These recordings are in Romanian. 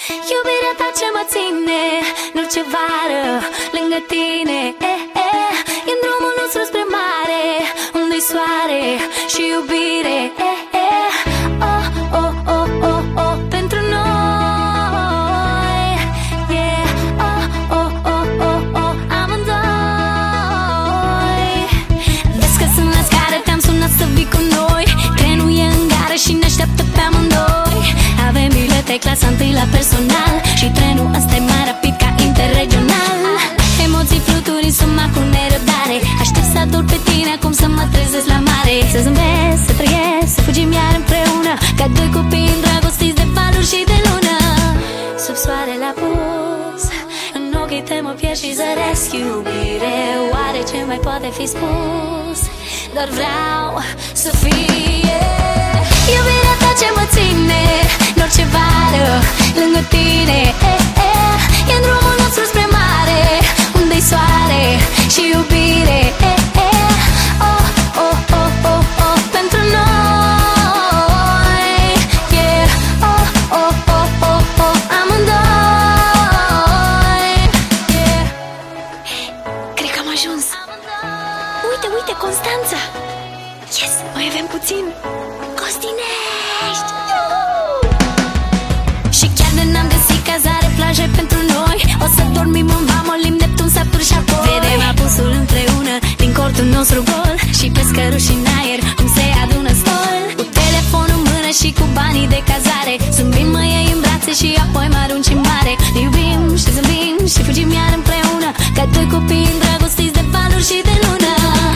Iubirea ta ce mă ține în orice vară lângă tine. E-n drumul nostru spre mare, unde-i soare și iubire. Oh, oh, oh, oh, oh, pentru noi. Yeah, oh, oh, oh, oh, oh, amândoi. Vezi că sunt la scară, te-am sunat să vii cu noi. Trenul e în gară și ne așteaptă pe amândoi. Avem bilete clasa întâi la personal și trenul ăsta e mai rapid ca interregional. Emoții fluturi în suma cu nerăbdare. Aștept să ador pe tine acum să mă trezesc la mare. Să zâmbesc, să trăiesc, să fugim iar împreună, ca doi copii îndrăgostiți de valuri și de lună. Sub soarele apus, în ochii tăi mă pierd și zăresc. Iubire, oare ce mai poate fi spus? Doar vreau să fie iubirea ta ce mă ține în orice vară lângă tine. E-n drumul nostru spre mare, unde-i soare și iubire. Oh, oh, oh, oh, oh, pentru noi. Yeah, oh, oh, oh, oh, oh, amândoi. Yeah. Cred că am ajuns. Uite, uite, Constanța. Yes, mai avem puțin. Costinești. Și chiar de n-am găsit cazare, plaje pentru noi, o să dormim în vamă, Olimp, Neptun, Saturn și apoi vedem apusul împreună din cortul nostru gol și pescăruși în aer cum se adună stol. Cu telefonul în mână și cu banii de cazare, zâmbim, mă iei în brațe și apoi mă arunci în mare. Ne iubim și zâmbim și fugim iar împreună, ca doi copii îndrăgostiți de valuri și de lună.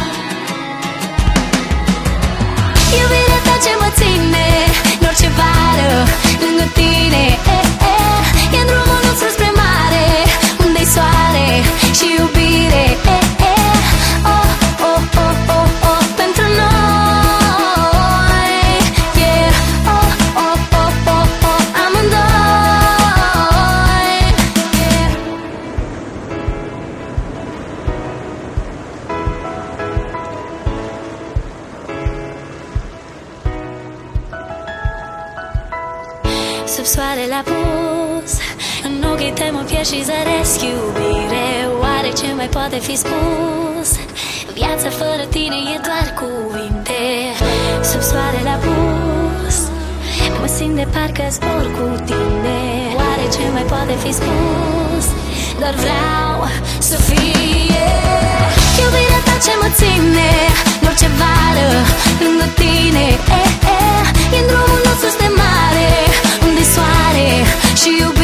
Iubirea ta ce mă ține în orice vară lângă tine. E-n drumul nostru spre mare, unde-i soare și iubire. Oh, oh, oh, oh, oh, pentru noi. Yeah, oh, oh, oh, oh, oh, amândoi. Yeah. Sub soarele apus, în ochii tăi mă pierd și zăresc. Iubire, oare ce mai poate fi spus? Viața fără tine e doar cuvinte. Sub soarele apus, mă simt de parcă zbor cu tine. Oare ce mai poate fi spus? Doar vreau să fie iubirea ta ce mă ține în orice vară lângă tine. E-n drumul nostru spre mare, unde-i soare și iubire.